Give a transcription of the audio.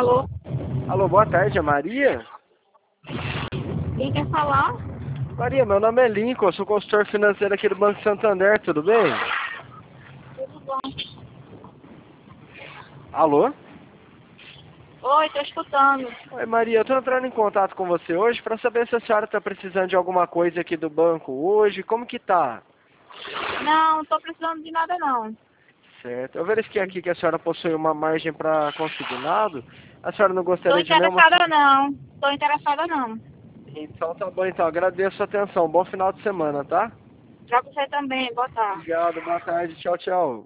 Alô? Alô, boa tarde, é Maria? Quem quer falar? Maria, meu nome é Lincoln, eu sou consultor financeiro aqui do Banco Santander, tudo bem? Tudo bom? Alô? Oi, tô escutando. Oi, Maria, eu tô entrando em contato com você hoje para saber se a senhora tá precisando de alguma coisa aqui do banco hoje, como que tá? Não, tô precisando de nada não. Certo, eu verifiquei aqui que a senhora possui uma margem para consignado, a senhora não Tô gostaria de nenhuma... interessada não. Tô interessada não. Então tá bom, então, agradeço a atenção, bom final de semana, tá? Pra você também, boa tarde. Obrigado, boa tarde, tchau, tchau.